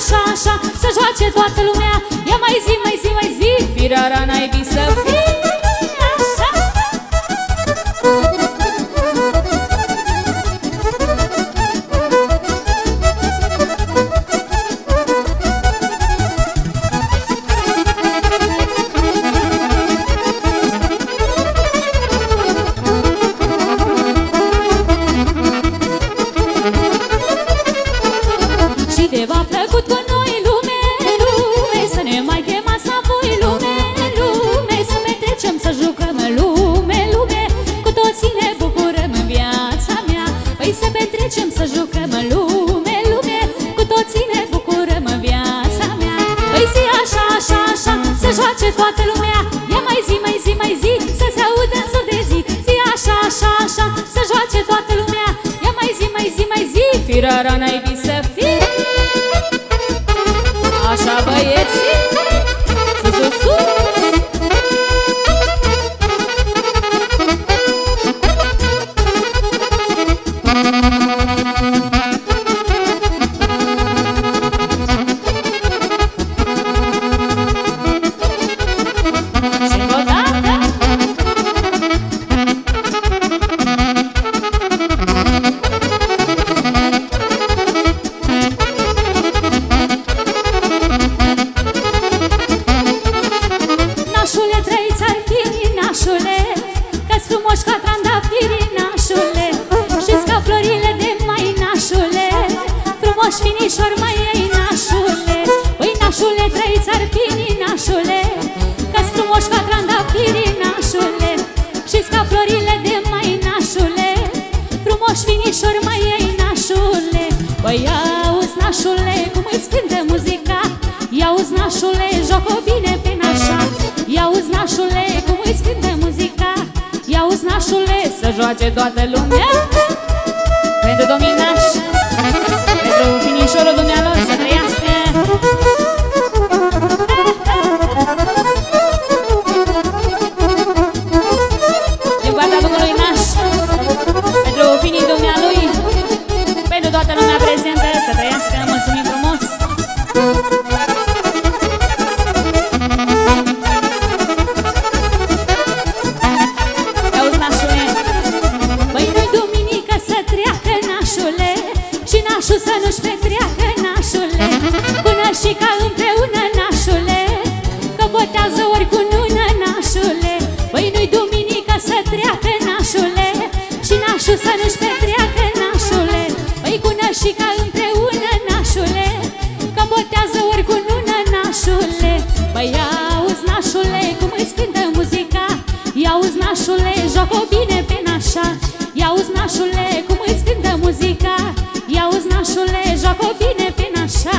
așa, așa, să joace toată lumea. Ia mai zi, mai zi, mai zi, firara naibii să fii așa. Și de v-a plăcut cu noi lume, lume, să ne mai chemați înapoi lume, lume, să petrecem, să jucăm lume, lume, cu toții ne bucurăm în viața mea. Păi să petrecem, să jucăm lume, lume, cu toții ne bucurăm în viața mea. Păi zi așa, așa, așa, să joace toată lumea. Ia mai zi, mai zi, mai zi, să se audă în zor de zi. Zi așa, așa, așa, să joace toată lumea. Ia mai zi, mai zi, mai zi, firara naibii să fii. Așa băieții, sus, sus, sus. Și încă o dată. Nașule, trăiți ar fi, nașule, că-s frumoși ca trandafirii, nașule. Știți ca florile de mai, nașule, frumoși finișori mai ei, nașule. Păi nașule, trăiți ar fi, nașule, că-s frumoși ca trandafirii, nașule. Știți ca florile de mai, nașule, frumoși finișori mai ei, nașule. Păi auzi, nașule, cum îți cântă muzica. Ia-uzi, nașule, joc-o bine pe nașa. Ia-uzi, nașule, cum îți cântă muzica. Ia-uzi, nașule, să joace toată lumea. Pentru domnii naș, pentru finișorul dumnealor, să trăiască. Din partea domnului naș, pentru finii dumnealui, pentru toată lumea prezentă, să trăiască. Mulțumim frumos. Să nu-și petreacă, nașule, până și ca împreună, nașule, că botează ori cu nună, nașule. Păi nu-i duminică să treacă, nașule, și nașul să nu-și petreacă, nașule. Păi până și ca împreună, nașule, că botează ori cu nună, nașule. Păi auzi, nașule, cum îți cântă muzica. Ia-uzi, nașule, joc-o bine pe nașa. Ia-uzi, nașule, cum îți cântă muzica. Ia-uzi, nașule, joc-o bine pe nașa.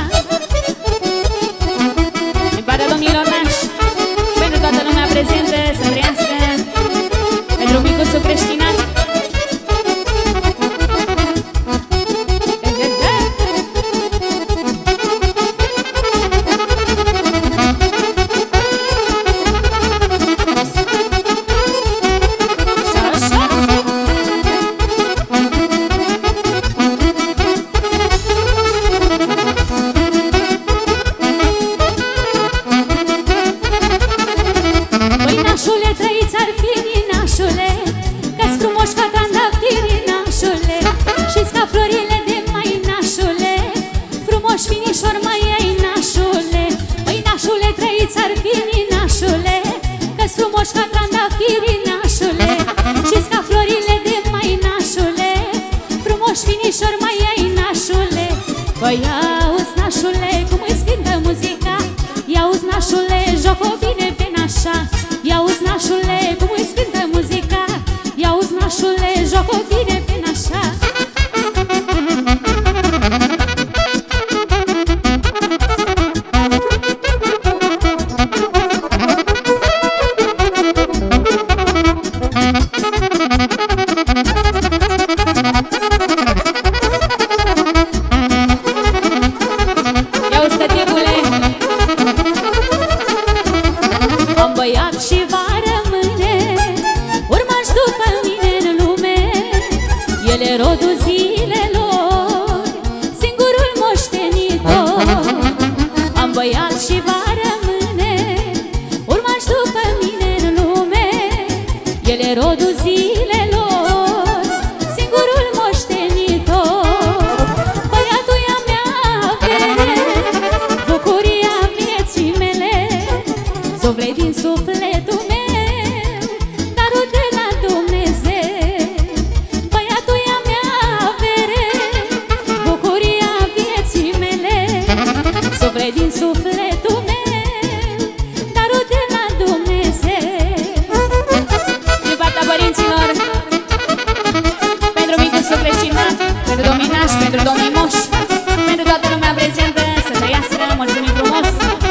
Din partea domnilor nași, pentru toată lumea prezentă, să trăiască. Pentru micuțul creștinat. Păi auzi, nașule, cum îți cântă muzica. Ia-uzi, nașule, joc-o bine pe nașa. Ia-uzi, nașule, cum îți cântă muzica. Ia-uzi, nașule, joc-o bine pe nașa. suflet din sufletul meu, darul de la Dumnezeu. Băiatul e a mea avere, bucuria vieții mele, suflet din sufletul meu, darul de la Dumnezeu. Din partea părinților, pentru micul sufletinat, pentru domnii nași, pentru domnii moși, pentru toată lumea prezentă, să trăiască, mulțumim frumos!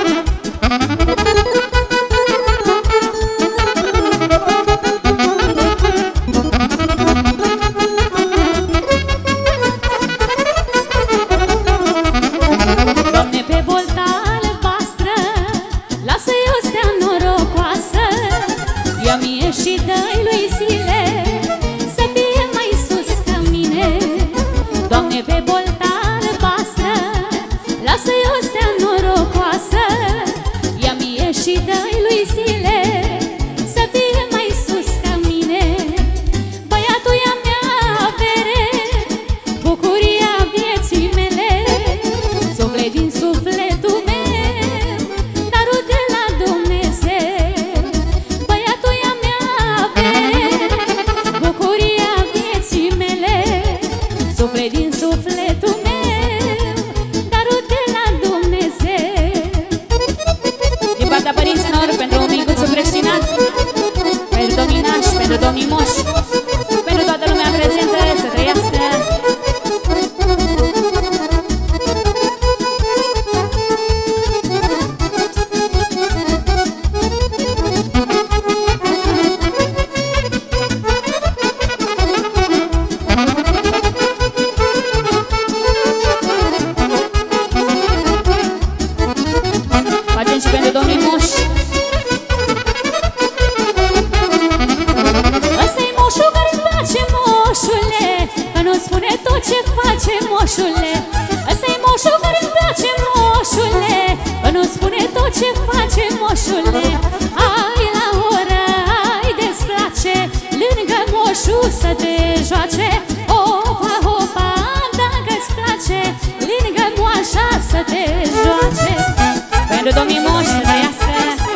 Doamne, pe bolta albastră, lasă-i o stea norocoasă, ia mie și dă-i lui Zile, să fie mai sus ca mine. Doamne, pe bolta albastră, lasă-i o stea norocoasă, ia mie și dă-i lui Zile, să fie mai sus ca mine. Băiatul e a mea avere, bucuria vieții mele, suflet din sufletul meu, darul de la Dumnezeu. Băiatul e a mea avere, bucuria vieții mele, suflet din sufletul meu, darul de la Dumnezeu. Din partea părinților, pentru micuțul creștinat, pentru domnii nași, pentru domnii moși, pentru toată lumea prezentă, să trăiască. Facem și pentru domnii moși. Ăsta-i moșul care-mi place, moșule, că nu spune tot ce face, moșule. Ăsta-i moșul care-mi place, moșule, că nu spune tot ce face, moșule. Hai la oră, hai desplace, lângă moșul să te joace. Opa, opa, dacă-ți place, lângă moașa să te joace. Pentru domnii moși să trăiască.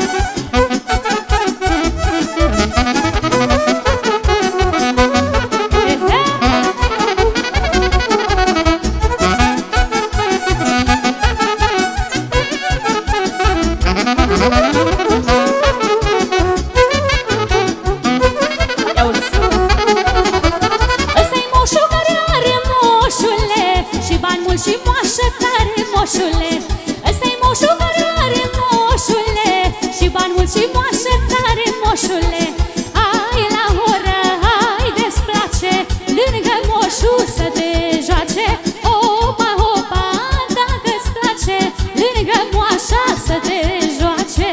Ăsta-i moșul care are, moșule, și bani mulți și moașă tare, moșule. Ăsta-i moșul care are, moșule, și bani mulți și moașă tare, moșule. Hai la oră, hai desplace, lângă moșul să te joace. Opa, opa, dacă-ți place, lângă moașa să te joace.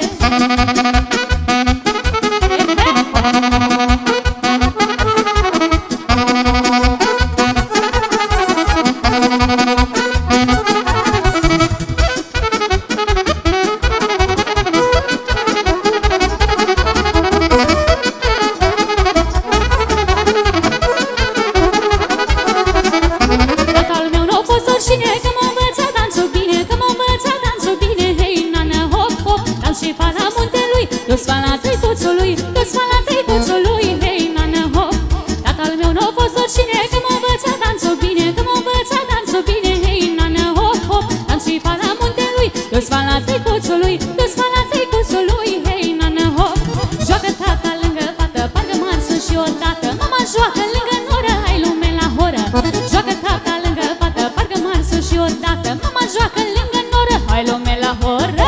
Tatăl meu n-a fost oricine, că m-a învățat dansul bine, că m-a învățat dansul bine. Hei, nana, hop, hop, dans și fa la muntelui, dus fa la tăicuțului, dus fa la tăicuțului. Hei, nana, hop. Tatăl meu n-a fost oricine, că m-a învățat dansul bine, că m-a învățat dansul bine. Hei, nana, hop, hop, dans și fa la muntelui, dus fa la tăicuțului, dus fa la tăicuțului. Hei, nana, hop. Joacă tata lângă fată, parcă mari sunt și odată. Mama joacă lângă noră, hai lume la horă. Joacă tata lângă fată, parcă mari sunt și odată. Mama joacă lângă noră, hai lume la horă.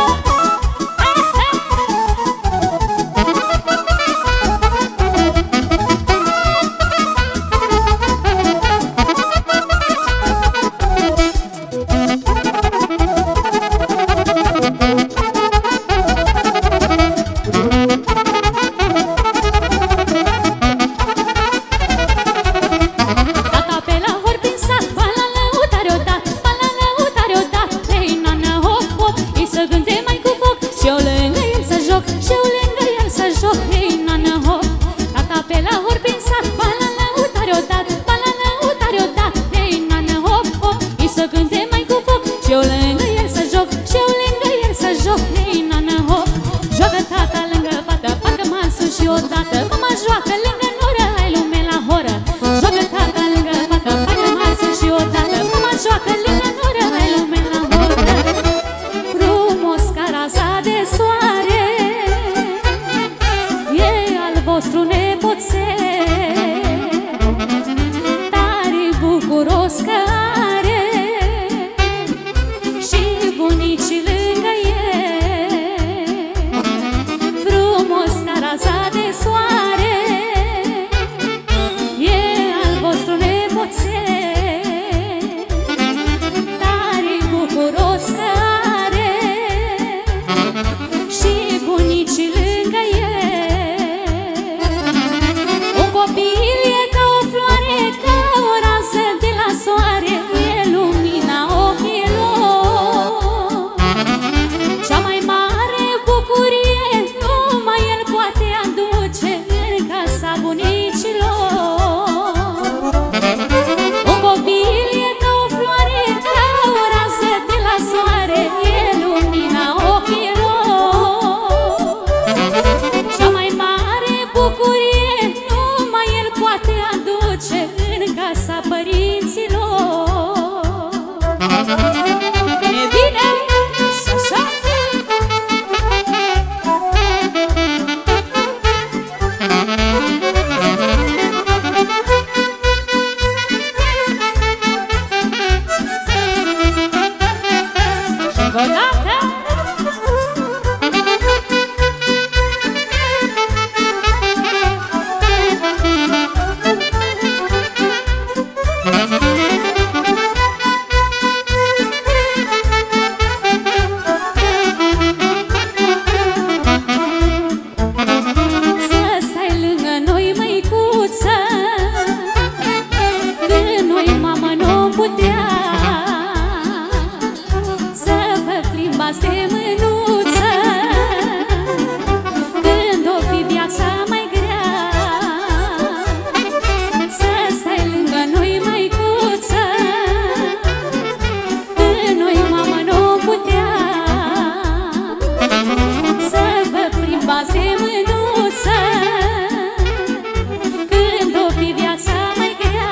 odată mama joacă lângă noră, hai lume la horă. Joacă tata lângă fată, fată masă și odată mama joacă lângă noră, hai lume la horă. Frumos ca raza de soare e al vostru nepoțel, tare bucuros că are și bunicii lângă el. Frumos ca raza de soare e al vostru nepoțel, tare bucuros că are și bunicii lângă el. Un copil e ca o floare, ca o rază de la soare, e lumina ochilor. Cea mai mare bucurie numai el poate aduce în casa bunicilor. Un copil e ca o floare, ca o rază de la soare, e lumina ochilor. Cea mai mare bucurie numai el poate aduce în casa părinților. Bine, bine, și așa. Și încă o dată. Să stai lângă noi, măicuță, când noi, mamă, nu-mi putea. Să vă plimbați de mânuță când o fi viața mai grea. Să stai lângă noi, măicuță, când noi, mamă, nu-mi putea. Să vă plimbați de mânuță când o fi viața mai grea.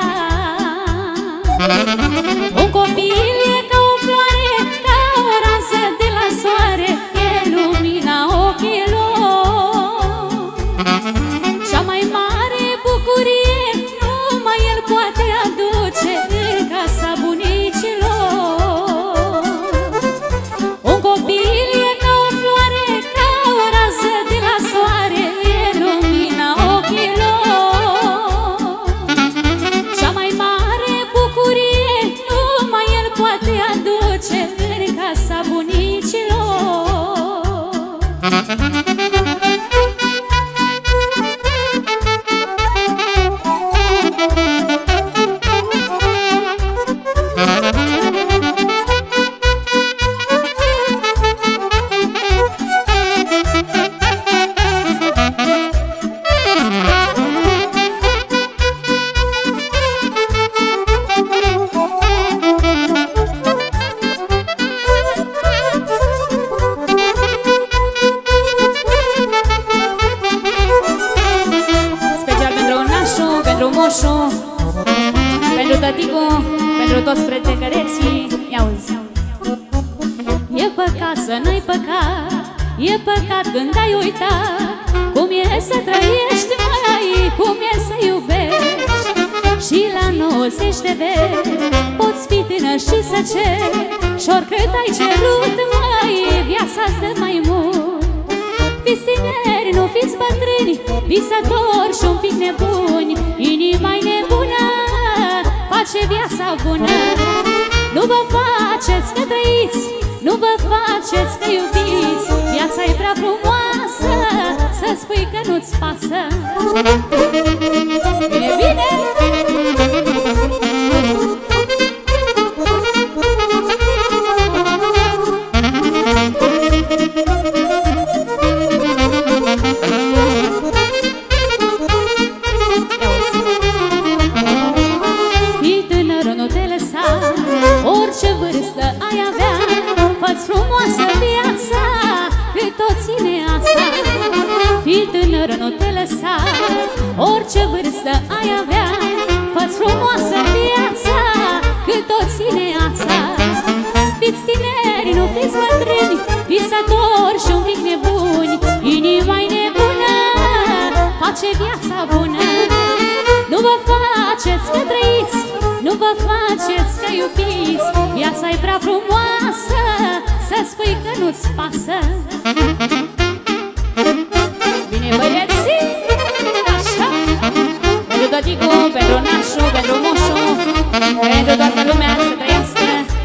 Un copil e ca o floare, ca o rază de la soare, e lumina ochilor. Cea mai mare bucurie numai el poate aduce în casa bunicilor. Un copil e ca o floare, ca o rază de la soare, e lumina ochilor. Cea mai mare bucurie numai el poate aduce în casa bunicilor. Special pentru nașu, pentru moșu, pentru tăticu, pentru toți pretecăreții. Ia-uzi. E păcat să n-ai păcat, e păcat când ai uitat cum e să trăiești, mai, cum e să iubești. Și la 90 de veri poți fi tânăr și să ceri, și oricât ai cerut, mai, viața-ți dă mai mult. Fiți tineri, nu fiți bătrâni, visători și un pic nebuni. Inima-i nebună, face viața bună. Nu vă faceți că trăiți, nu vă faceți că iubiți. Viața-i prea frumoasă să spui că nu-ți pasă. Bine, bine! frumoasă viața, cât o ține asta. Fii tânăr, nu te lăsa. lăsa. Orice vârstă ai avea, fă-ți frumoasă viața, cât o ține ața. Fiți tineri, nu fiți bătrâni, visători și un pic nebuni. Inima-i nebună, face viața bună. Nu vă faceți că trăiți, nu vă faceți că iubiți. Viața-i prea frumoasă să spui că nu-ți pasă. Bine băieții, așa. Pentru tăticu, pentru nașu, pentru moșu, pentru toată lumea să trăiască.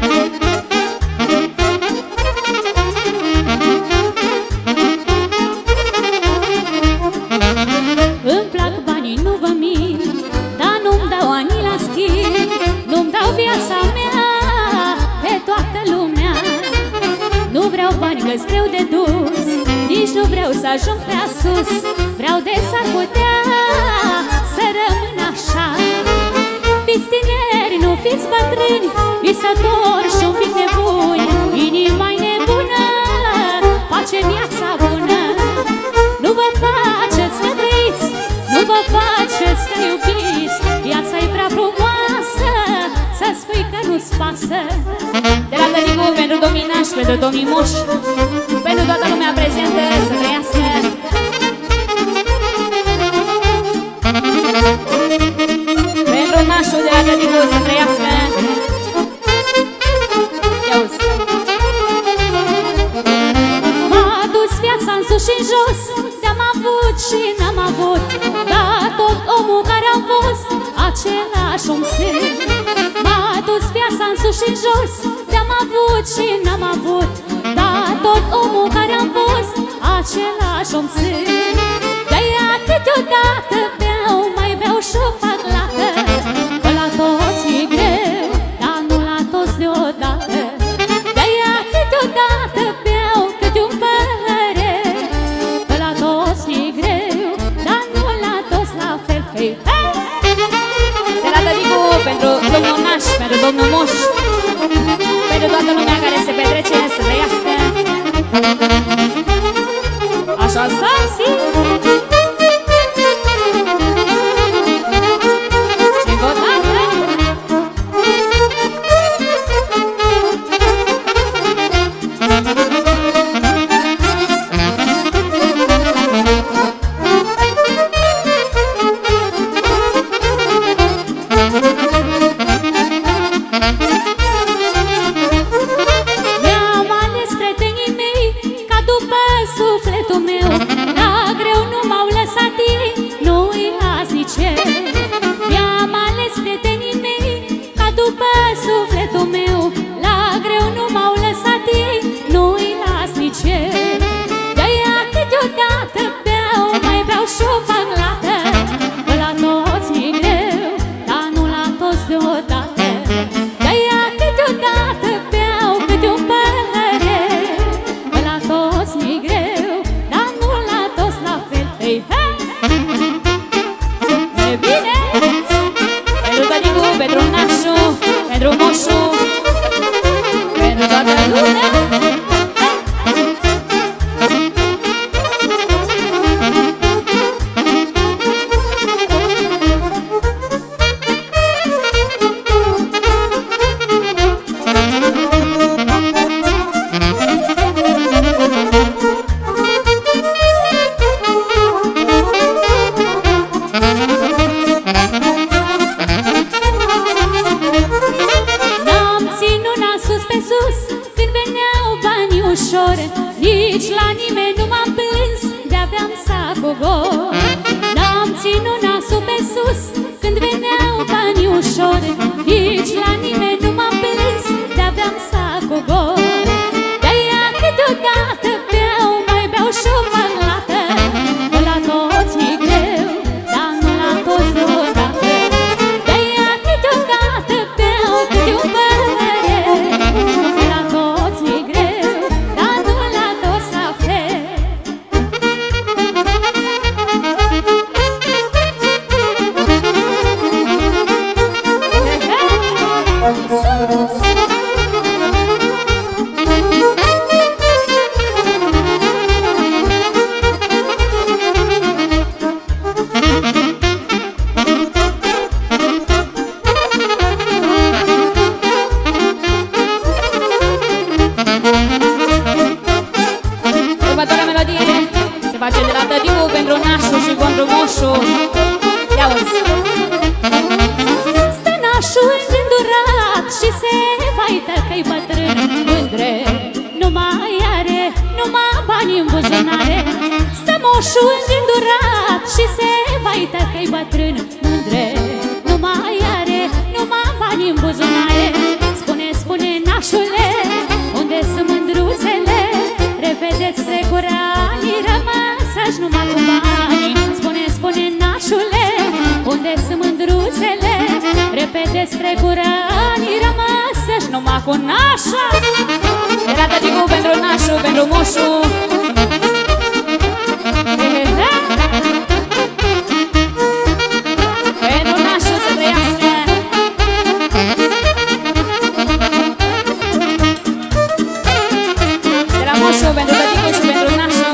Îmi plac banii, nu vă mint, dar nu-mi dau ani la schimb. Nu-mi dau viața mea pe toată lumea. Nu vreau bani că-s greu de dus, nici nu vreau să ajung prea sus. Vreau de s-ar putea să rămân așa. Fiți tineri, nu fiți bătrâni, visători și un pic nebuni. Inima-i nebună, face viața bună. Nu vă faceți că trăiți, nu vă faceți că iubiți. Viața-i prea frumoasă să spui că nu-ți pasă. De la tăticu, pentru domnii nași, pentru domnii moși, pentru toată lumea prezentă să trăiască. Pentru nașul de la tăticu să trăiască. Ia-uzi. M-a dus viața în sus și în jos, te-am avut și n-am avut, dar tot omul care am fost, același om sunt. M-a dus viața în sus și în jos, te-am avut și n-am avut, dar tot omul care am fost, același om sunt. De-aia câteodată beau, mai beau și-o fac lată, că la toți e greu, dar nu la toți deodată. De-aia câteodată beau câte un păhăre, că la toți e greu, dar nu la toți la fel. Hey, hey! De la tăticu, pentru domnul naș, pentru domnul moș, pentru toată lumea care se petrece să trăiască. Așa să-ți pentru nașul și pentru moșul. Ia uzi. Stă nașul îngândurat și se vaită că-i bătrân. Mândre nu mai are, numai bani în buzunare. Stă moșul îngândurat și se vaită că-i bătrân. Mândre nu mai are, numai bani în buzunare. Spune, spune nașule, unde sunt mândruțele? Repede-ți trecură anii, rămasă-și numai cu banii. Spune, spune nașule, unde sunt mândruțele? Repede-ți trecură anii, rămasă-și numai cu nașa. Era tăticul pentru nașul, pentru moșul. Pentru nașul să trăiască. De la moșul, pentru tăticul și pentru nașul.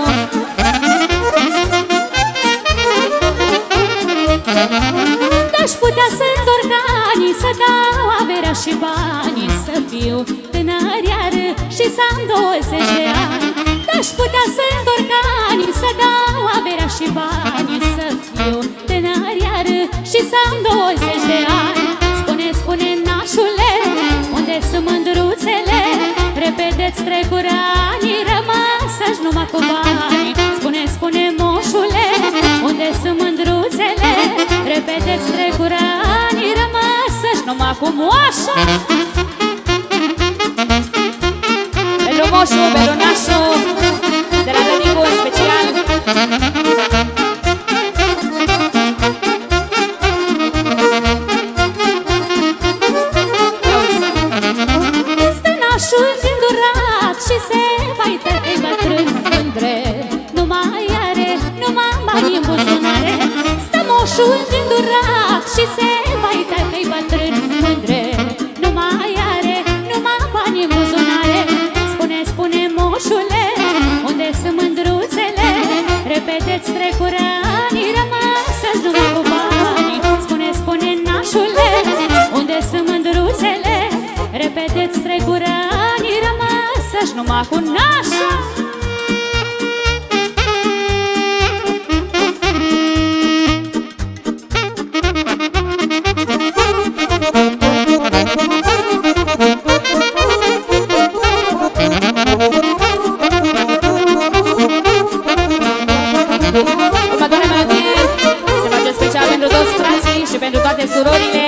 Aș putea să întorc anii, să dau averea și banii, să fiu tânăr iar și să am 20 de ani. Aș putea să întorc anii, să dau averea și banii, să fiu tânăr iar și să am 20 de ani. Spune, spune nașule, unde sunt mândruțele? Repede-ți trecură anii, rămasă-și numai cu banii. Spune, spune moșule, unde sunt mândruțele? Repede-ți trecură anii, rămasă-și numai cu moașa. Pentru moșul, pentru nașul, de la tăticul special. Stă nașul îndurat și se vaită că-i bătrân. Mândre nu mai are, numai bani în buzunare. Stă moșul îndurat și se vaită că-i bătrân. Mândre nu mai are, numai bani în buzunare. Spune, spune moșule, unde sunt mândruțele? Repede-ți trecură anii, rămasă-și numai cu banii. Spune, spune nașule, unde sunt mândruțele? Repede-ți trecură anii, rămasă-și numai cu nașa. Următoarea melodie se face special pentru toți frații și pentru toate surorile.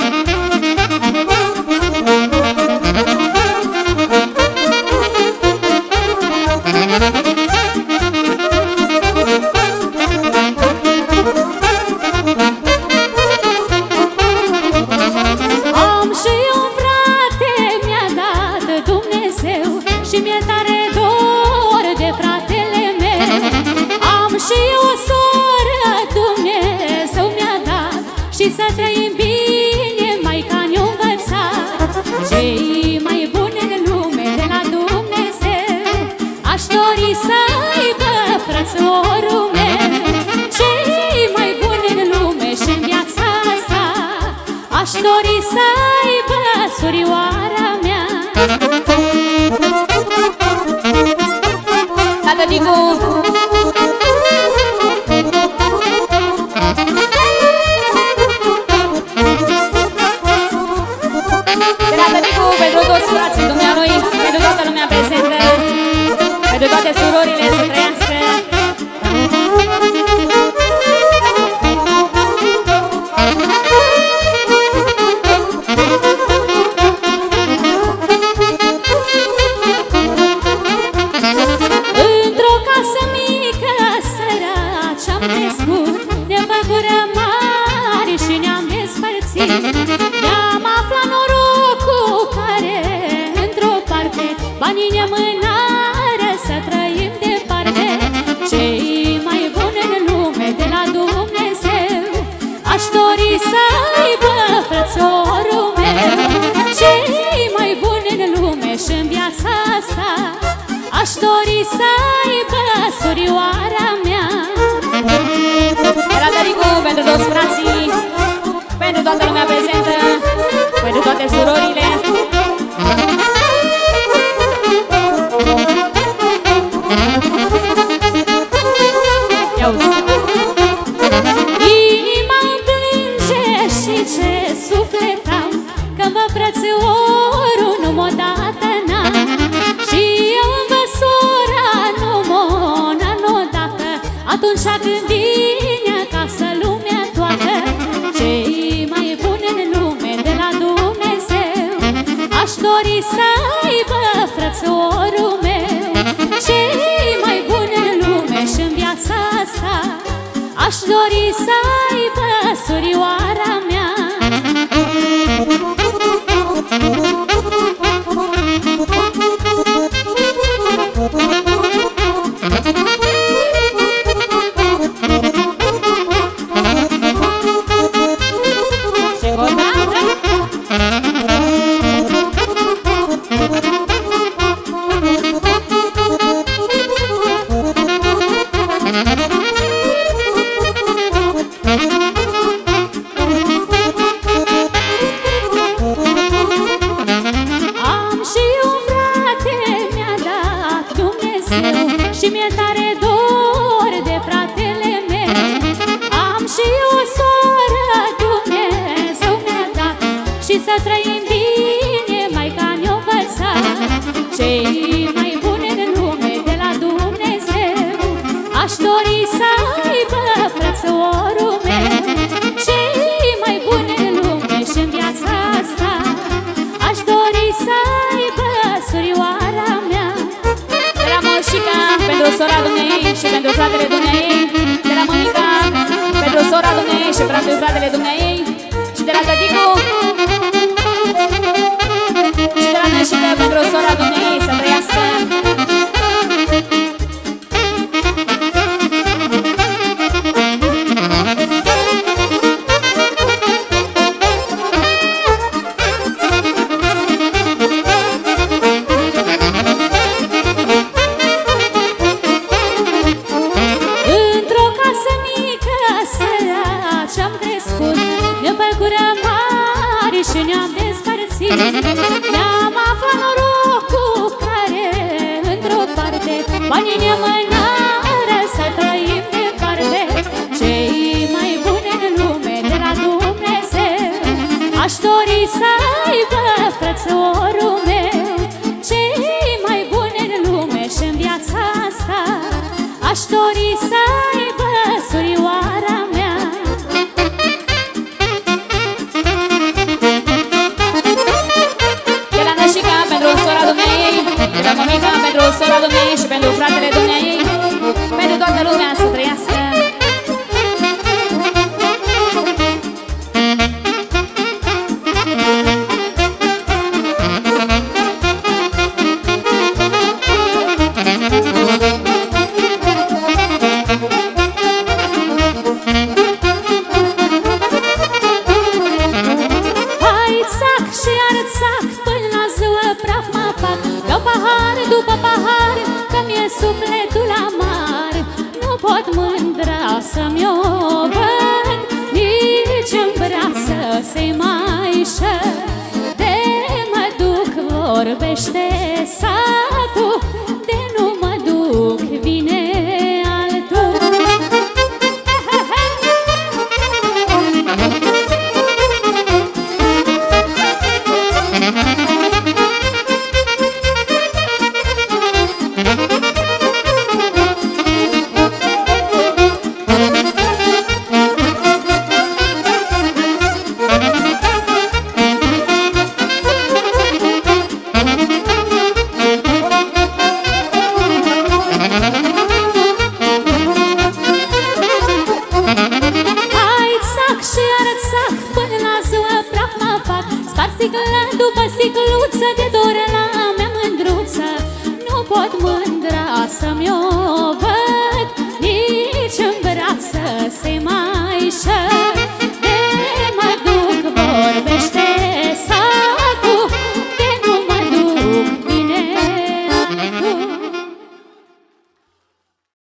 Am și un frate, mi-a dat Dumnezeu și mi-e tare dor de fratele meu. Am și o soră, Dumnezeu mi-a dat și să trăim bine, maica ne-a învățat. Cei mai buni în lume de la Dumnezeu aș dori să aibă frățorul meu. Cei mai buni în lume și-n viața asta aș dori să aibă surioara mea. Tăticu! De la tăticu pentru toți frații dumnealui, pentru toată lumea prezentă, pentru toate surorile să trăiască. Într-o casă mică, săraci am crescut, ne-am făcură mari și ne-am despărțit. Ne-am aflat norocul care într-o parte banii ne mânară să trăim departe. Cei mai buni în lume de la Dumnezeu aș dori să aibă frățorul meu. Cei mai buni în lume și-n viața asta aș dori să aibă surioara mea. Era tăricu pentru toți frații, pentru toată lumea prezentă, pentru toate surorile. Ia uzi. Atunci când vine acasă lumea toată, cei mai buni în lume de la Dumnezeu, aș dori să aibă frățiorul meu. Cei mai buni în lume și-n viața asta, aș dori să aibă surioara mea. Și mi-e tare dor de fratele meu. Am și o soră, Dumnezeu mi-a dat, și să trăim bine, maica ne-o învățat. Cei mai buni în lume de la Dumnezeu, aș dori să aibă frățiorul meu. Cei mai buni în lume și-n viața asta, aș dori să aibă surioara mea. De la Moșica pentru sora dumneei și pentru fratele dumneei, de la mămica pentru sora dumneei și pentru fratele dumneei, și de la tăticu și de la Nășica pentru sora dumneei, să trăiască. Și ne-am despărțit, ne-am aflat norocul care într-o parte banii ne mânară să trăim departe. Cei mai buni în lume de la Dumnezeu, aș dori să aibă frățiorul meu. Cei mai buni în lume și-n viața asta, aș dori să aibă surioara mea. De la mămica pentru sora dumneei și pentru fratele dumneei, pentru toată lumea să trăiască. Hai țac și arțac, până la ziua praf mă fac. Beau pahar după pahar, că mi-e sufletul amar. Nu pot mândra să-mi o văd, nici în brață să-i maișă. De mă duc vorbește satul, de nu mă duc vine altul. Sticlă după sticluță, de dor la mea mândruță. Nu pot mândra să-mi o văd, nici în brață să-i maișă.